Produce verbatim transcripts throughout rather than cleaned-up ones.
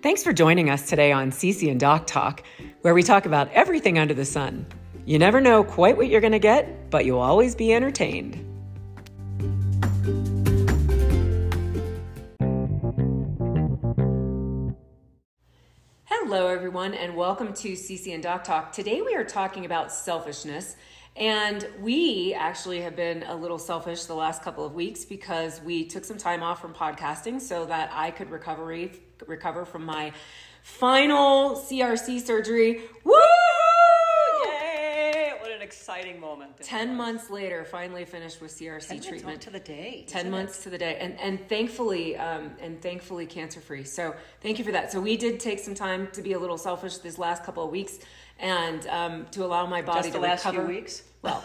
Thanks for joining us today on Cece and Doc Talk, where we talk about everything under the sun. You never know quite what you're going to get, but you'll always be entertained. Hello, everyone, and welcome to Cece and Doc Talk. Today we are talking about selfishness, and we actually have been a little selfish the last couple of weeks because we took some time off from podcasting so that I could recover recover from my final C R C surgery. Woo! Yay! What an exciting moment. Ten months later, finally finished with C R C Ten treatment. months to the day. Ten months it? to the day, and and thankfully, um, and thankfully cancer free. So thank you for that. So we did take some time to be a little selfish this last couple of weeks, and um, to allow my body Just the to last recover. few weeks. Well,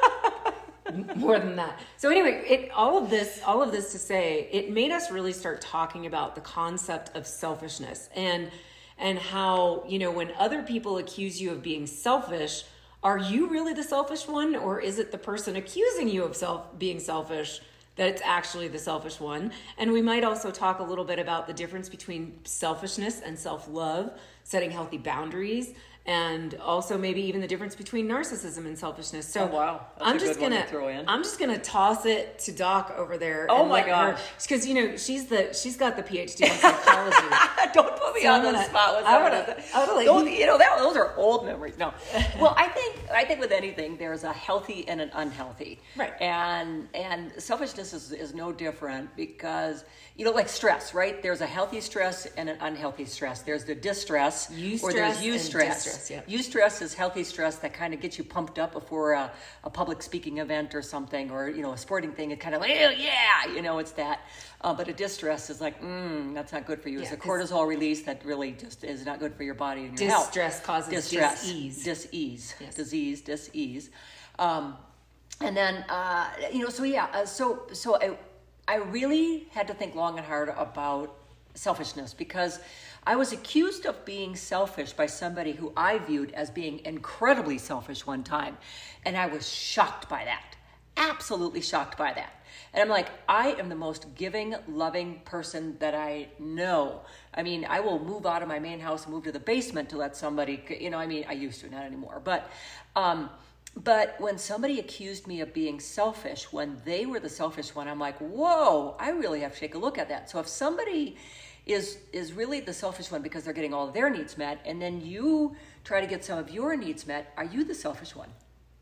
more than that. So anyway, it all of this, all of this to say, it made us really start talking about the concept of selfishness and and how, you know, when other people accuse you of being selfish, are you really the selfish one, or is it the person accusing you of self being selfish that it's actually the selfish one? And we might also talk a little bit about the difference between selfishness and self-love, setting healthy boundaries, and also maybe even the difference between narcissism and selfishness. So oh, wow. That's I'm a just good one gonna to throw in. I'm just gonna toss it to Doc over there. Oh and my let her- gosh. because you know she's the she's got the P H D in psychology. Don't put me So on I'm the gonna- spot with I that. wanna- I wanna let Those- you- you know, that, those are old memories. No. Well, I think I think with anything, there's a healthy and an unhealthy. Right. And and selfishness is, is no different because, you know, like stress, right? There's a healthy stress and an unhealthy stress. There's the distress Eustress or there's and eustress. distress, yeah. Eustress is healthy stress that kind of gets you pumped up before a, a public speaking event or something, or, you know, a sporting thing. It kind of like, oh, yeah, you know, it's that. Uh, but a distress is like, mm, that's not good for you. Yeah, it's a 'cause cortisol release that really just is not good for your body and your health. Distress causes Distress, dis-ease. dis-ease, Yes. disease, dis-ease. Um, and then, uh, you know, so yeah, uh, so so I, I really had to think long and hard about selfishness because I was accused of being selfish by somebody who I viewed as being incredibly selfish one time. And I was shocked by that, absolutely shocked by that. And I'm like, I am the most giving, loving person that I know. I mean, I will move out of my main house and move to the basement to let somebody, you know, I mean, I used to, not anymore. But, um, but when somebody accused me of being selfish, when they were the selfish one, I'm like, whoa, I really have to take a look at that. So if somebody is is really the selfish one because they're getting all of their needs met, and then you try to get some of your needs met, are you the selfish one?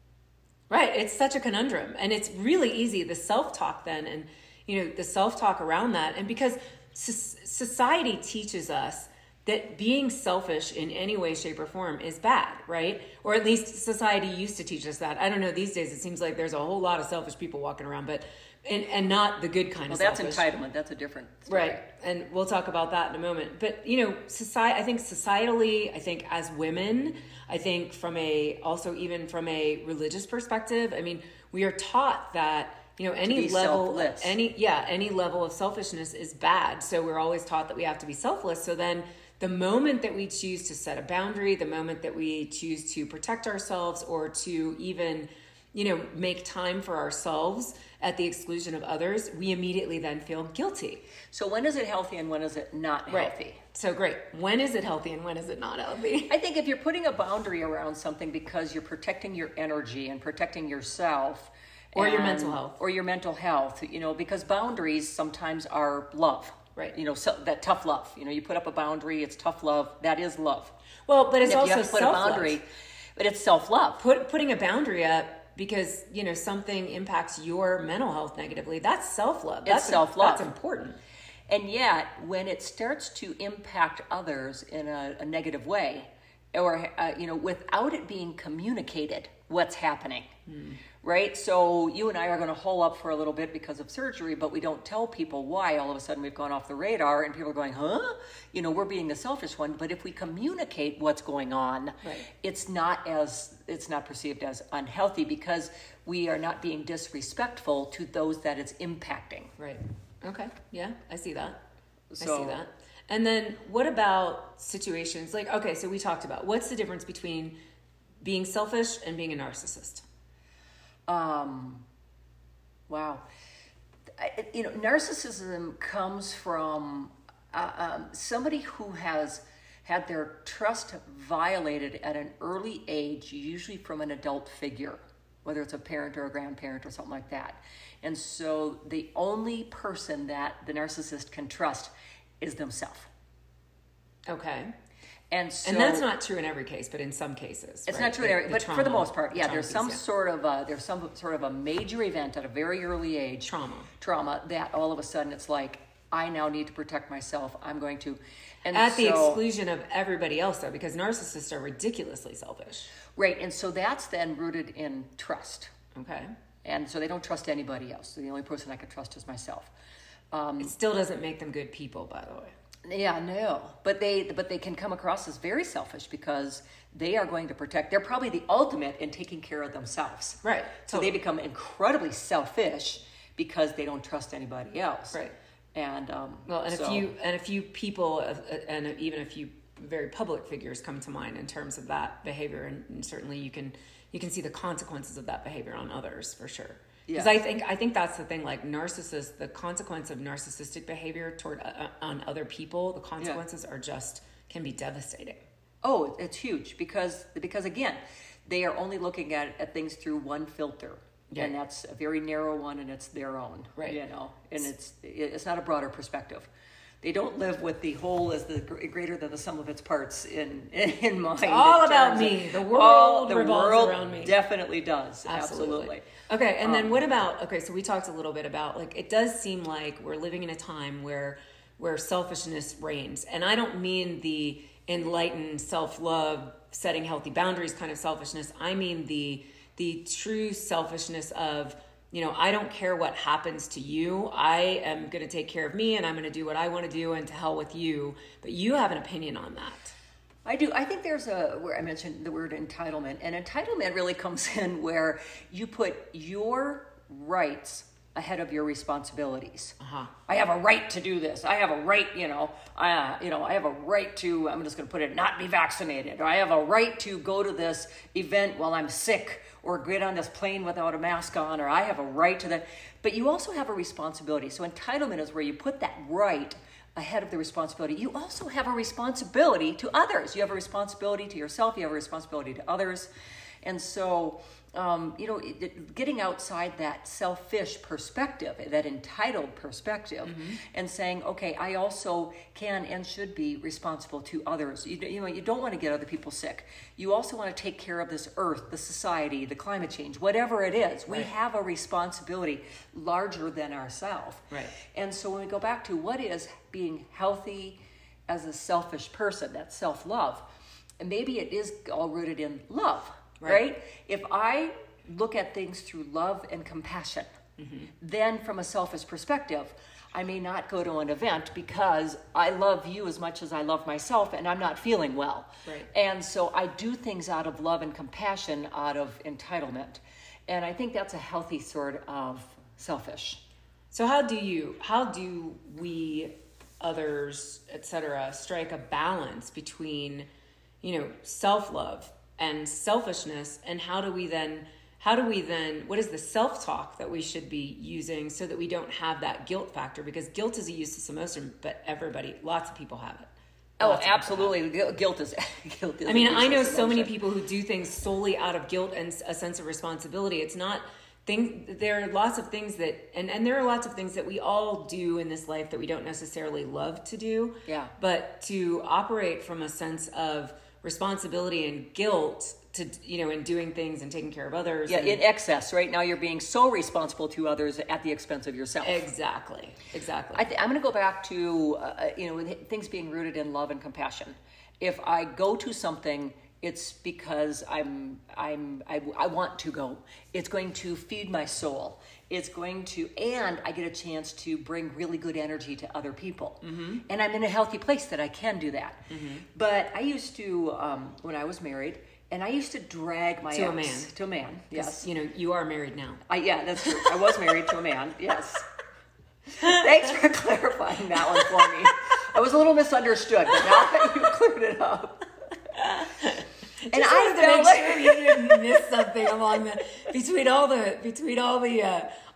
Right. It's such a conundrum. And it's really easy, the self-talk then, and, you know, the self-talk around that. And because society teaches us that being selfish in any way, shape, or form is bad, right? Or at least society used to teach us that. I don't know, these days it seems like there's a whole lot of selfish people walking around, but and, and not the good kind Well, of that's selfish. entitlement. That's a different story. Right. And we'll talk about that in a moment. But, you know, society, I think societally, I think as women, I think from a, also even from a religious perspective, I mean, we are taught that, you know, any be level, selfless. any, yeah, any level of selfishness is bad. So we're always taught that we have to be selfless. So then the moment that we choose to set a boundary, the moment that we choose to protect ourselves or to even, you know, make time for ourselves at the exclusion of others, we immediately then feel guilty. So when is it healthy and when is it not Right. healthy? So great. When is it healthy and when is it not healthy? I think if you're putting a boundary around something because you're protecting your energy and protecting yourself, Or your and- mental health. or your mental health, you know, because boundaries sometimes are love, Right. You know, so that tough love. You know, you put up a boundary, it's tough love. That is love. Well, but it's If also you have to put a self-love. boundary, but it's self-love. Put, putting a boundary up because, you know, something impacts your mental health negatively, that's self-love. It's That's self-love. That's important. And yet, when it starts to impact others in a, a negative way, or uh, you know, without it being communicated, what's happening, mm. right? So you and I are going to hole up for a little bit because of surgery, but we don't tell people why. All of a sudden, we've gone off the radar, and people are going, "Huh?" You know, we're being the selfish one. But if we communicate what's going on, right. it's not as it's not perceived as unhealthy because we are not being disrespectful to those that it's impacting. Right. Okay. Yeah, I see that. So, I see that. And then what about situations like, okay, so we talked about what's the difference between being selfish and being a narcissist? Um, wow. I, you know, narcissism comes from uh, um, somebody who has had their trust violated at an early age, usually from an adult figure, whether it's a parent or a grandparent or something like that. And so the only person that the narcissist can trust is themselves. Okay. And so, and that's not true in every case, but in some cases. It's right? not true in the, every, the but trauma, for the most part, yeah, there's piece, some yeah. sort of a, there's some sort of a major event at a very early age. Trauma. Trauma that all of a sudden it's like, I now need to protect myself. I'm going to. And At the so, exclusion of everybody else, though, because narcissists are ridiculously selfish. Right. And so that's then rooted in trust. Okay. And so they don't trust anybody else. So the only person I can trust is myself. Um, It still doesn't make them good people, by the way. Yeah, no. But they but they can come across as very selfish because they are going to protect. They're probably the ultimate in taking care of themselves. Right. So Totally. they become incredibly selfish because they don't trust anybody else. Right. And um, Well, and so, a few and a few people, uh, and even a few very public figures come to mind in terms of that behavior, and, and certainly you can you can see the consequences of that behavior on others for sure. Because Yeah. I think I think that's the thing. Like narcissists, the consequence of narcissistic behavior toward uh, on other people, the consequences are just can be devastating. Oh, it's huge because because again, they are only looking at, at things through one filter. Yeah. And that's a very narrow one, and it's their own, Right. You know, and it's it's not a broader perspective. They don't live with the whole as the gr- greater than the sum of its parts in in mind. It's all in about terms me. of- The world oh, the revolves world around me. Definitely does. Absolutely. Absolutely. Okay, and then Um, what about, okay, so we talked a little bit about, like, it does seem like we're living in a time where where selfishness reigns. And I don't mean the enlightened self-love, setting healthy boundaries kind of selfishness. I mean the the true selfishness of, you know, I don't care what happens to you. I am going to take care of me and I'm going to do what I want to do and to hell with you. But you have an opinion on that. I do. I think there's a, where I mentioned the word entitlement, and entitlement really comes in where you put your rights ahead of your responsibilities. Uh-huh. I have a right to do this. I have a right, you know, uh, you know, I have a right to, I'm just going to put it, not be vaccinated. Or I have a right to go to this event while I'm sick, or get on this plane without a mask on, or I have a right to that. But you also have a responsibility. So entitlement is where you put that right ahead of the responsibility. You also have a responsibility to others. You have a responsibility to yourself. You have a responsibility to others. And so, um, you know, it, it, getting outside that selfish perspective, that entitled perspective, mm-hmm. and saying, okay, I also can and should be responsible to others. You, you know, you don't want to get other people sick. You also want to take care of this earth, the society, the climate change, whatever it is. We Right. have a responsibility larger than ourselves. Right. And so when we go back to what is being healthy as a selfish person, that's self-love, and maybe it is all rooted in love. Right. right? If I look at things through love and compassion, mm-hmm. then from a selfish perspective, I may not go to an event because I love you as much as I love myself and I'm not feeling well. Right. And so I do things out of love and compassion, out of entitlement. And I think that's a healthy sort of selfish. So how do you, how do we, others, et cetera, strike a balance between, you know, self-love and selfishness, and how do we then how do we then what is the self-talk that we should be using so that we don't have that guilt factor? Because guilt is a useless emotion, but everybody, lots of people have it. Oh, Lots of absolutely. Gu- Guilt is guilt is I mean, a I know useless so many emotion. people who do things solely out of guilt and a sense of responsibility. It's not things, there are lots of things that, and, and there are lots of things that we all do in this life that we don't necessarily love to do. Yeah. But to operate from a sense of responsibility and guilt to, you know, in doing things and taking care of others. Yeah, and, in excess. Right now you're being so responsible to others at the expense of yourself. Exactly. Exactly. I th- I'm going to go back to, uh, you know, with things being rooted in love and compassion. If I go to something, it's because I'm, I'm, I, I want to go. It's going to feed my soul. It's going to, and I get a chance to bring really good energy to other people. Mm-hmm. And I'm in a healthy place that I can do that. Mm-hmm. But I used to, um, when I was married, and I used to drag my To a ex man. to a man. Yes, you know, you are married now. I, yeah, that's true. I was married to a man. Yes. Thanks for clarifying that one for me. I was a little misunderstood, but now that you cleared it up. And Just I wanted to felt make like sure you didn't miss something along the between all the between all the uh,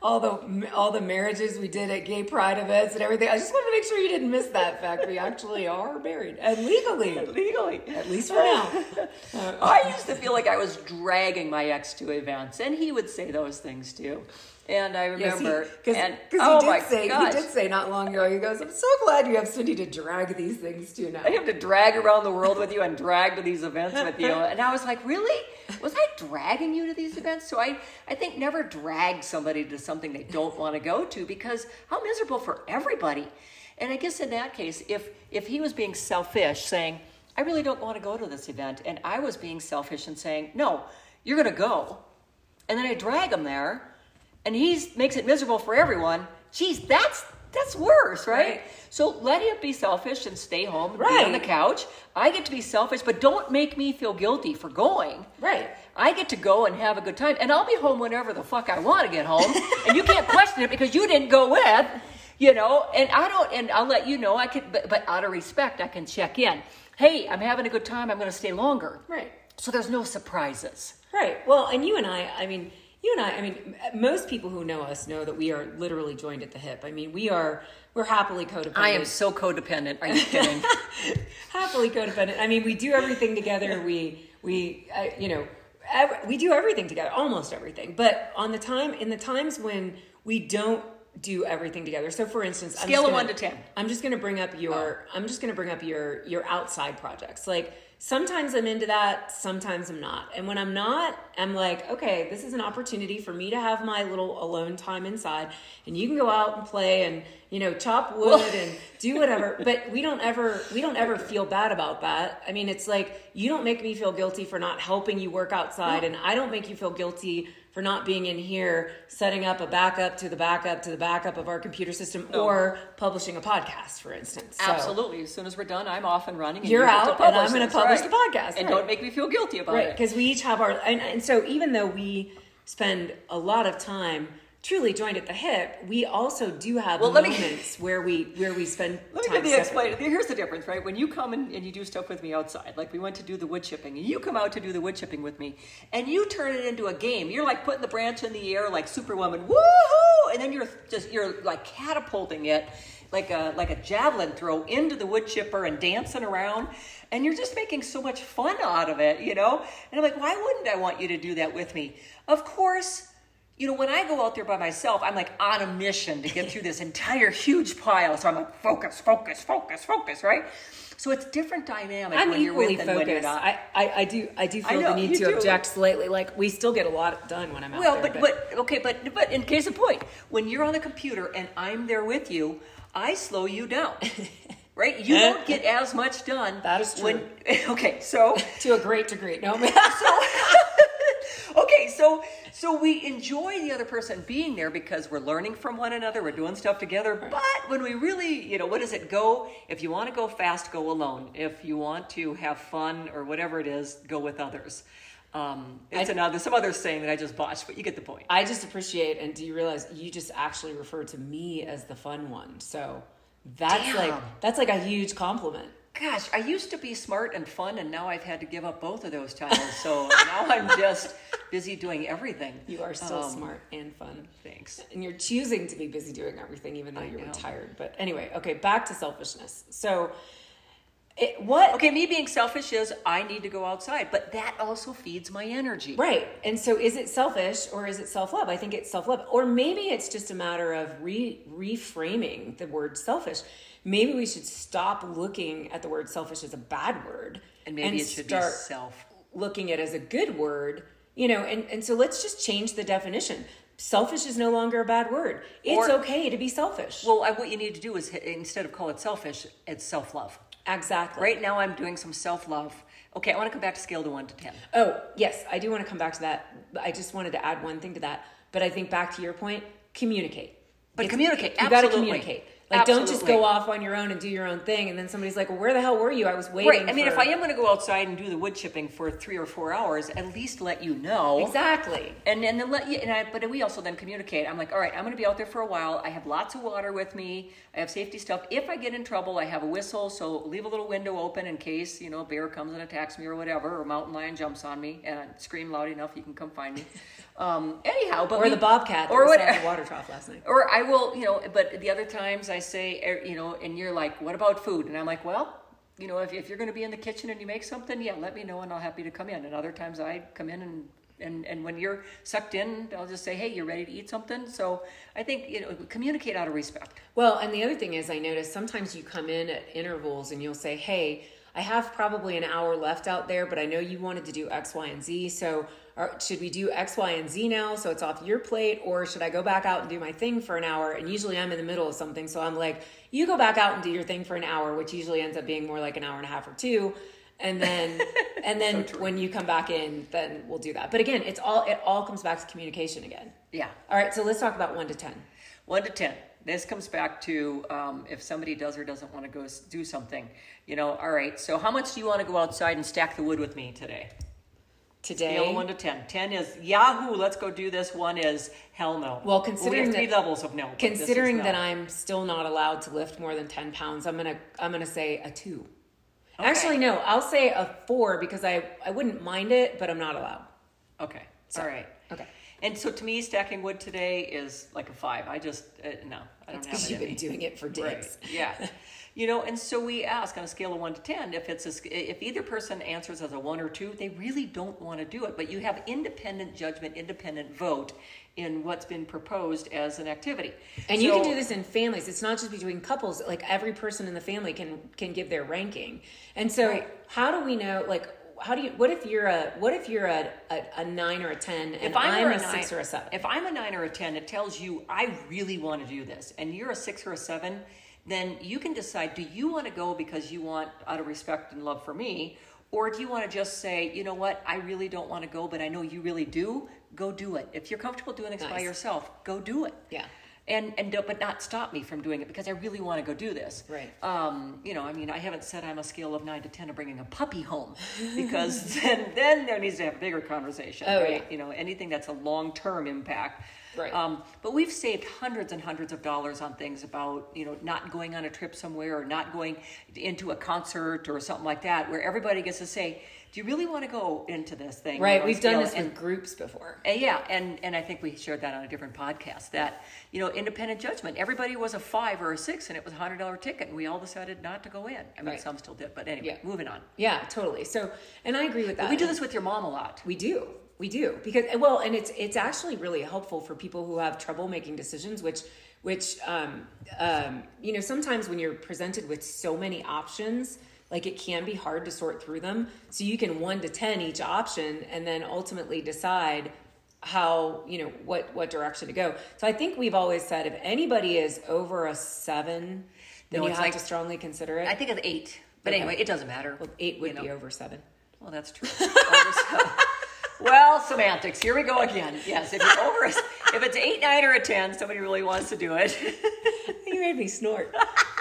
all the all the marriages we did at gay pride events and everything. I just wanted to make sure you didn't miss that fact. We actually are married and legally, legally, at least for now. Uh, I used to feel like I was dragging my ex to events, and he would say those things too. And I remember, because and he oh did my say gosh. he did say not long ago. He goes, "I'm so glad you have Cindy to drag these things to now." I have to drag around the world with you and drag to these events with you. And I was like, really? Was I dragging you to these events? So I, I think never drag somebody to something they don't want to go to, because how miserable for everybody. And I guess in that case, if if he was being selfish, saying, I really don't want to go to this event, and I was being selfish and saying, no, you're going to go, and then I drag him there, and he makes it miserable for everyone, geez, that's that's worse, right? Right. So let him be selfish and stay home and Right. be on the couch. I get to be selfish, but don't make me feel guilty for going. Right. I get to go and have a good time, and I'll be home whenever the fuck I want to get home, and you can't question it because you didn't go with, you know, and I don't, and I'll let you know, I could, but, but out of respect, I can check in. Hey, I'm having a good time, I'm going to stay longer. Right. So there's no surprises. Right. Well, and you and I, I mean, you and I, I mean, most people who know us know that we are literally joined at the hip. I mean, we are, we're happily codependent. I am so codependent. Are you kidding? Happily codependent. I mean, we do everything together. We, we, uh, you know, ev- we do everything together, almost everything. But on the time, in the times when we don't do everything together. So for instance, I'm Scale just of gonna, one to ten. I'm just going to bring up your, I'm just going to bring up your, your outside projects. Like, sometimes I'm into that, sometimes I'm not. And when I'm not, I'm like, okay, this is an opportunity for me to have my little alone time inside, and you can go out and play and, you know, chop wood Well, and do whatever. But we don't ever, we don't ever feel bad about that. I mean, it's like, you don't make me feel guilty for not helping you work outside, and I don't make you feel guilty for not being in here, setting up a backup to the backup to the backup of our computer system, No. or publishing a podcast, for instance. So Absolutely. As soon as we're done, I'm off and running. And You're you get out, to and I'm publish going to this, publish right. the podcast. And right. don't make me feel guilty about Right, it. because we each have our, and, and so even though we spend a lot of time truly joined at the hip, we also do have Well, let me- moments where we where we spend Let me time give you explain. separate. Here's the difference, right? When you come and, and you do stuff with me outside, like we went to do the wood chipping, and you come out to do the wood chipping with me, and you turn it into a game. You're like putting the branch in the air like Superwoman, woohoo! And then you're just you're like catapulting it like a like a javelin throw into the wood chipper and dancing around, and you're just making so much fun out of it, you know? And I'm like, why wouldn't I want you to do that with me? Of course. You know, when I go out there by myself, I'm like on a mission to get through this entire huge pile. So I'm like, focus, focus, focus, focus, right? So it's different dynamic I'm when you're equally with and when you're focused. not. I, I, I do I do feel I know, the need you to do. object slightly. Like, we still get a lot done when I'm out well, there. but, but okay, but but in case of point, when you're on the computer and I'm there with you, I slow you down. Right? You don't get as much done. That is true. When, okay, so to a great degree. No, man. okay, so so we enjoy the other person being there because we're learning from one another, we're doing stuff together. But when we really, you know, what does it go? If you want to go fast, go alone. If you want to have fun or whatever it is, go with others. Um, it's I- another some other saying that I just botched, but you get the point. I just appreciate, and do you realize you just actually refer to me as the fun one? So that's Damn. like that's like a huge compliment. Gosh, I used to be smart and fun, and now I've had to give up both of those titles. So now I'm just busy doing everything. You are still Um, smart and fun. Thanks. And you're choosing to be busy doing everything, even though I you're know. retired. But anyway, okay, back to selfishness. So, it, what? Okay, me being selfish is I need to go outside, but that also feeds my energy. Right. And so, is it selfish or is it self love? I think it's self love. Or maybe it's just a matter of re- reframing the word selfish. Maybe we should stop looking at the word selfish as a bad word. And maybe it should be start self. looking at it as a good word. You know, and, and so let's just change the definition. Selfish is no longer a bad word. It's Or- okay to be selfish. Well, I, what you need to do is hit- instead of call it selfish, it's self-love. Exactly. Right now I'm doing some self-love. Okay, I want to come back to scale to one to ten. Oh, yes, I do want to come back to that. I just wanted to add one thing to that. But I think back to your point, communicate. But It's- communicate, You got to absolutely. communicate. Like, don't just Absolutely. go off on your own and do your own thing. And then somebody's like, well, where the hell were you? I was waiting. Right. I mean, for... if I am going to go outside and do the wood chipping for three or four hours, at least let you know. Exactly. And and then let you. And I, but we also then communicate. I'm like, all right, I'm going to be out there for a while. I have lots of water with me. I have safety stuff. If I get in trouble, I have a whistle. So leave a little window open in case, you know, a bear comes and attacks me or whatever, or a mountain lion jumps on me and I scream loud enough, you can come find me. Um, anyhow, but or we, the bobcat that or was what, at the water trough last night. Or I will, you know, but the other times I say, er, you know, and you're like, what about food? And I'm like, well, you know, if, if you're going to be in the kitchen and you make something, yeah, let me know and I'll happy to come in. And other times I come in and, and, and when you're sucked in, I'll just say, hey, you're ready to eat something. So I think, you know, communicate out of respect. Well, and the other thing is I notice sometimes you come in at intervals and you'll say, hey, I have probably an hour left out there, but I know you wanted to do X, Y, and Z. So or should we do X, Y, and Z now so it's off your plate? Or should I go back out and do my thing for an hour? And usually I'm in the middle of something. So I'm like, you go back out and do your thing for an hour, which usually ends up being more like an hour and a half or two. And then, and then So when you come back in, then we'll do that. But again, it's all, it all comes back to communication again. Yeah. All right. So let's talk about one to ten. One to ten. This comes back to um, if somebody does or doesn't want to go s- do something. You know, all right, so how much do you want to go outside and stack the wood with me today? Today? Scale of one to ten. ten is Yahoo, let's go do this. One is hell no. Well, we considering have three that, levels of no. but this is considering no. that I'm still not allowed to lift more than ten pounds, I'm gonna I'm gonna say a two. Okay. Actually, no, I'll say a four because I I wouldn't mind it, but I'm not allowed. Okay, So, all right. Okay. And so to me, stacking wood today is like a five. I just, uh, no, I don't have Because it you've in been me. doing it for Right. days. Yeah. You know, and so we ask on a scale of one to ten, if it's a, if either person answers as a one or two, they really don't want to do it. But you have independent judgment, independent vote in what's been proposed as an activity. And you So- can do this in families. It's not just between couples. Like every person in the family can can give their ranking. And so Right. how do we know? Like, how do you? What if you're a what if you're a a, a nine or a ten, and If I'm, I'm a, a nine, six or a seven? If I'm a nine or a ten, it tells you I really want to do this, and you're a six or a seven, then you can decide, do you want to go because you want out of respect and love for me, or do you want to just say, you know what, I really don't want to go, but I know you really do, go do it. If you're comfortable doing this by Nice. yourself, go do it. Yeah. And and don't- but not stop me from doing it because I really want to go do this. Right. Um, you know, I mean, I haven't said I'm a scale of nine to ten of bringing a puppy home because then then there needs to have a bigger conversation. Oh, right? yeah. You know, anything that's a long term impact. Right. Um, but we've saved hundreds and hundreds of dollars on things about, you know, not going on a trip somewhere or not going into a concert or something like that, where everybody gets to say, do you really want to go into this thing? Right. You know, We've done scale? this And- with groups before. and yeah, and, and I think we shared that on a different podcast that, you know, independent judgment. Everybody was a five or a six and it was a hundred dollar ticket and we all decided not to go in. I mean, Right. some still did, but anyway, Yeah. moving on. Yeah, totally. So, and I agree with that. But we do this with your mom a lot. We do. We do. Because, well, and it's it's actually really helpful for people who have trouble making decisions, which, which um, um, you know, sometimes when you're presented with so many options, like it can be hard to sort through them. So you can one to ten each option and then ultimately decide how, you know, what, what direction to go. So I think we've always said if anybody is over a seven, then No, you it's have like- to strongly consider it. I think it's eight. But Okay. anyway, it doesn't matter. Well, eight would you know. be over seven. Well, that's true. Over seven. Well, semantics. Here we go again. Yes, if you're over, a, if it's eight, nine, or a ten, somebody really wants to do it. You made me snort.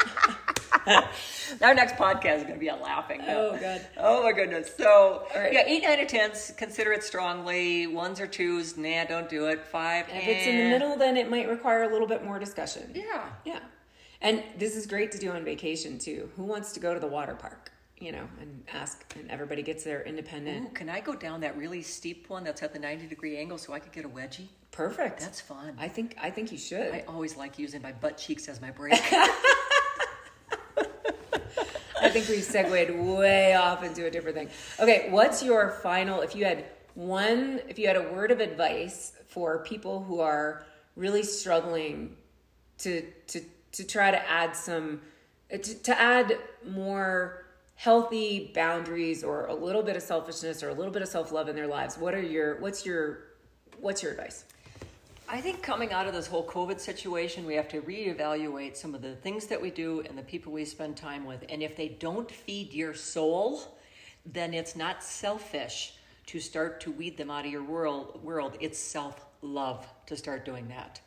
Our next podcast is going to be on laughing. Oh, God. Oh, my goodness. So, All right. yeah, eight, nine, or tens, consider it strongly. Ones or twos, nah, don't do it. Five, If it's in the eh. middle, then it might require a little bit more discussion. Yeah. Yeah. And this is great to do on vacation too. Who wants to go to the water park? You know, and ask, and everybody gets their independent. Ooh, can I go down that really steep one that's at the ninety degree angle so I could get a wedgie? Perfect. That's fun. I think I think you should. I always like using my butt cheeks as my brake. I think we've segued way off into a different thing. Okay, what's your final, if you had one, if you had a word of advice for people who are really struggling to to to try to add some, to, to add more healthy boundaries or a little bit of selfishness or a little bit of self-love in their lives, what are your, what's your, what's your advice? I think coming out of this whole COVID situation, we have to reevaluate some of the things that we do and the people we spend time with. And if they don't feed your soul, then it's not selfish to start to weed them out of your world. world. It's self-love to start doing that.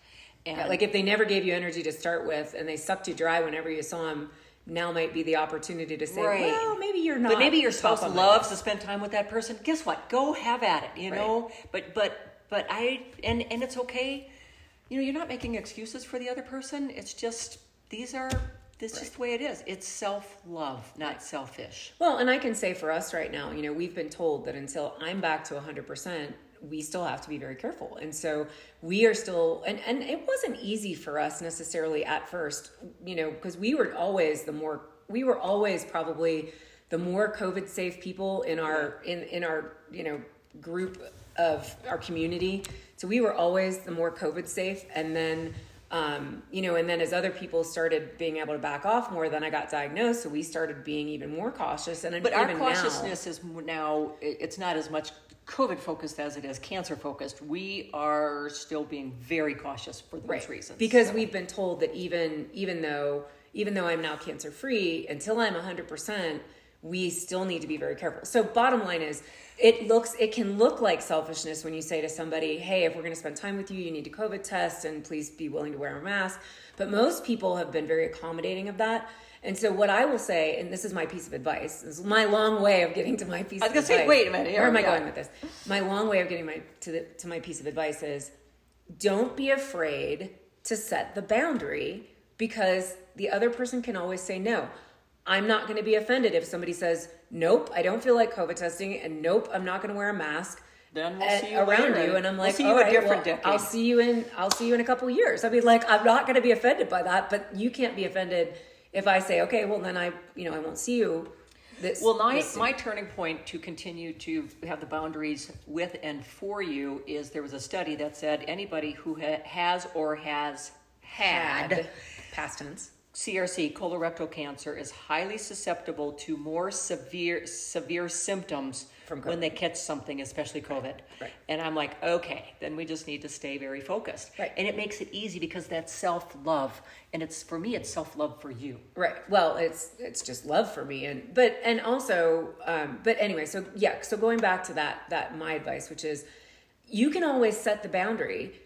And Yeah, like if they never gave you energy to start with and they sucked you dry whenever you saw them, now might be the opportunity to say, right. well, maybe you're not. But maybe your spouse top on loves my to spend time with that person. Guess what? Go have at it, you Right. know? But, but, but I, and, and it's okay. You know, you're not making excuses for the other person. It's just, these are, this is Right. just the way it is. It's self-love, not selfish. Well, and I can say for us right now, you know, we've been told that until I'm back to one hundred percent, we still have to be very careful. And so we are still, and, and it wasn't easy for us necessarily at first, you know, because we were always the more, we were always probably the more COVID safe people in our, in, in our, you know, group of our community. So we were always the more COVID safe. And then, um, you know, and then as other people started being able to back off more, then I got diagnosed. So we started being even more cautious. And But even our cautiousness now, is now, it's not as much COVID focused as it is cancer focused. We are still being very cautious for those right. reasons. Because so. we've been told that even, even though, even though I'm now cancer free, until I'm one hundred percent, we still need to be very careful. So bottom line is, it looks, it can look like selfishness when you say to somebody, hey, if we're going to spend time with you, you need to COVID test and please be willing to wear a mask. But most people have been very accommodating of that. And so what I will say, and this is my piece of advice, this is my long way of getting to my piece I was of gonna advice. say, wait a minute. Where am I yeah. going with this? My long way of getting my to the to my piece of advice is, don't be afraid to set the boundary, because the other person can always say no. I'm not going to be offended if somebody says, nope, I don't feel like COVID testing, and nope, I'm not going to wear a mask. Then we'll at- see you around later. you, and I'm We'll like, see you all a right, different well, decade. I'll see you in I'll see you in a couple of years. I mean, like, I'm not going to be offended by that, but you can't be offended if I say, okay, well then I, you know, I won't see you. This, Well, my, this soon. my turning point to continue to have the boundaries with and for you is there was a study that said anybody who ha- has or has had, had past tense. C R C, colorectal cancer, is highly susceptible to more severe severe symptoms From COVID. when they catch something, especially COVID. Right. And I'm like, okay, then we just need to stay very focused. Right. And it makes it easy because that's self-love. And it's, for me, it's self-love for you. Right. Well, it's it's just love for me, and but and also, um, but anyway, so yeah. So going back to that that my advice, which is, you can always set the boundary.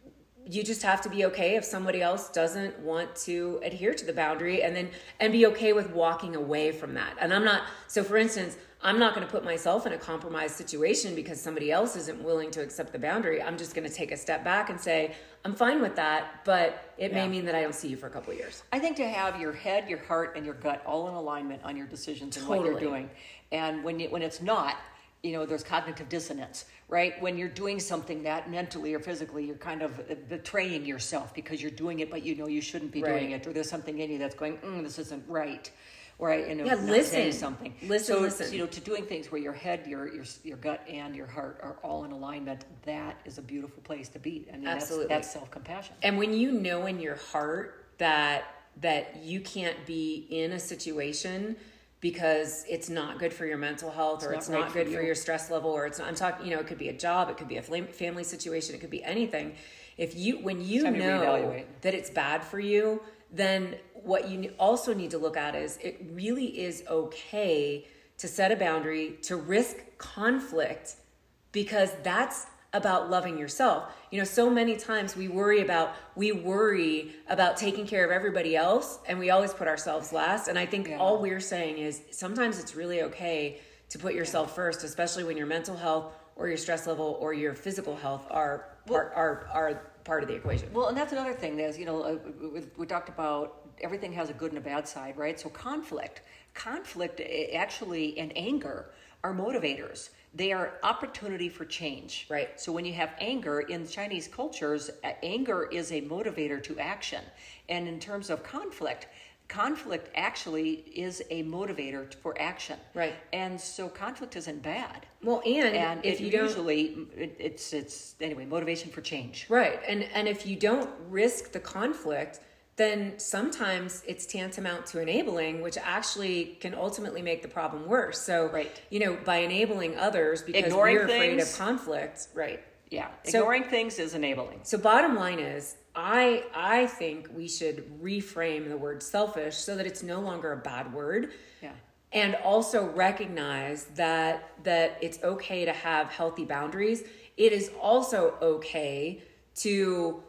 You just have to be okay if somebody else doesn't want to adhere to the boundary, and then and be okay with walking away from that. And I'm not. So, for instance, I'm not going to put myself in a compromised situation because somebody else isn't willing to accept the boundary. I'm just going to take a step back and say, I'm fine with that, but it Yeah. may mean that I don't see you for a couple of years. I think to have your head, your heart, and your gut all in alignment on your decisions and what you're Totally. doing. And when you, when it's not, you know, there's cognitive dissonance, right? When you're doing something that mentally or physically, you're kind of betraying yourself because you're doing it, but you know you shouldn't be doing Right. it, or there's something in you that's going, mm, this isn't right. Or I, you know, Yeah, not listen. saying something. Listen, so, listen. you know, to doing things where your head, your your your gut, and your heart are all in alignment, that is a beautiful place to be. I mean, Absolutely. that's, that's self-compassion. And when you know in your heart that that you can't be in a situation because it's not good for your mental health, or not it's right not for good for you. your stress level, or it's not, I'm talking, you know, it could be a job, it could be a flam- family situation, it could be anything. If you, when you Time to know reevaluate. that it's bad for you, then what you also need to look at is, it really is okay to set a boundary, to risk conflict, because that's about loving yourself. You know, so many times we worry about, we worry about taking care of everybody else, and we always put ourselves last. And I think Yeah. all we're saying is sometimes it's really okay to put yourself first, especially when your mental health or your stress level or your physical health are part, are, are part of the equation. Well, and that's another thing. There's, you know, uh, we, we talked about everything has a good and a bad side, right? So conflict, conflict eh, actually, and anger are motivators. They are opportunity for change. Right. So when you have anger in Chinese cultures, uh, anger is a motivator to action. And in terms of conflict, conflict actually is a motivator for action. Right. And so conflict isn't bad. Well, and, And if it you don't, usually, it, it's, it's, anyway, motivation for change. right. And, and if you don't risk the conflict, then sometimes it's tantamount to enabling, which actually can ultimately make the problem worse. So, Right. you know, by enabling others because Ignoring we're afraid of things. conflict, right. Yeah. So- Ignoring things is enabling. So bottom line is, I I think we should reframe the word selfish so that it's no longer a bad word. Yeah. And also recognize that that it's okay to have healthy boundaries. It is also okay to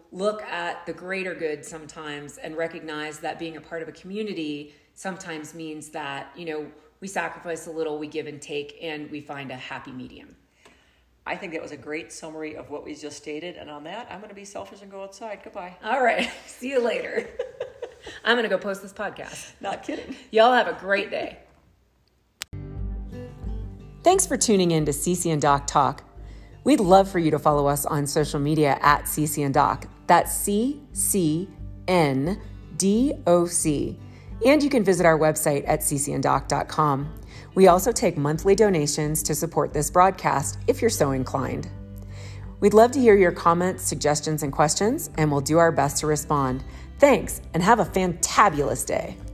look at the greater good sometimes and recognize that being a part of a community sometimes means that, you know, we sacrifice a little, we give and take, and we find a happy medium. I think that was a great summary of what we just stated. And on that, I'm going to be selfish and go outside. Goodbye. All right. See you later. I'm going to go post this podcast. Not kidding. Y'all have a great day. Thanks for tuning in to Cece and Doc Talk. We'd love for you to follow us on social media at Cece and Doc. That's C C N D O C. And you can visit our website at cece and doc dot com. We also take monthly donations to support this broadcast if you're so inclined. We'd love to hear your comments, suggestions, and questions, and we'll do our best to respond. Thanks, and have a fantabulous day.